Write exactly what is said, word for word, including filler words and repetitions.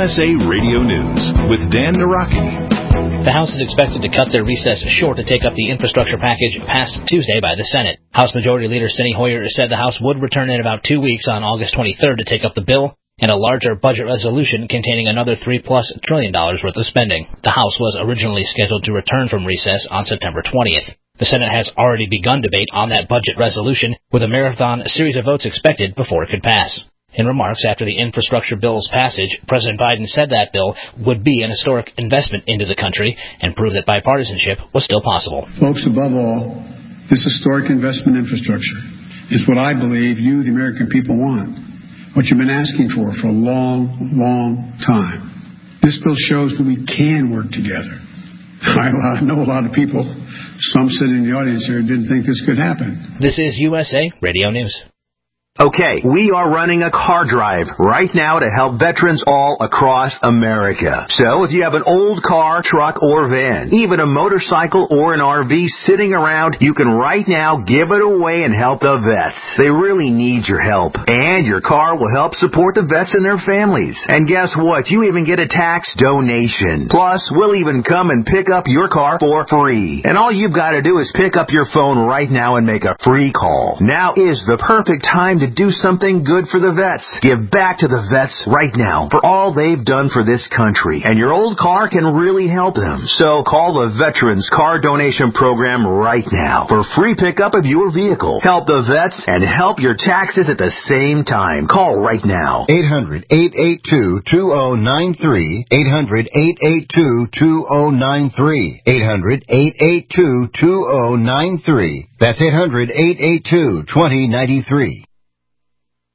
S A Radio News with Dan Naraki. The House is expected to cut their recess short to take up the infrastructure package passed Tuesday by the Senate. House Majority Leader Steny Hoyer said the House would return in about two weeks on August twenty-third to take up the bill and a larger budget resolution containing another three-plus trillion dollars worth of spending. The House was originally scheduled to return from recess on September twentieth. The Senate has already begun debate on that budget resolution, with a marathon series of votes expected before it could pass. In remarks after the infrastructure bill's passage, President Biden said that bill would be an historic investment into the country and prove that bipartisanship was still possible. Folks, above all, this historic investment in infrastructure is what I believe you, the American people, want. What you've been asking for for a long, long time. This bill shows that we can work together. I know a lot of people, some sitting in the audience here, didn't think this could happen. This is U S A Radio News. Okay, we are running a car drive right now to help veterans all across America. So if you have an old car, truck, or van, even a motorcycle or an R V sitting around, you can right now give it away and help the vets. They really need your help. And your car will help support the vets and their families. And guess what? You even get a tax donation. Plus, we'll even come and pick up your car for free. And all you've got to do is pick up your phone right now and make a free call. Now is the perfect time to to do something good for the vets. Give back to the vets right now for all they've done for this country. And your old car can really help them. So call the Veterans Car Donation Program right now for free pickup of your vehicle. Help the vets and help your taxes at the same time. Call right now. eight hundred, eight eight two, two oh nine three. eight hundred, eight eight two, two oh nine three. eight hundred, eight eight two, two oh nine three. That's eight hundred, eight eight two, two oh nine three.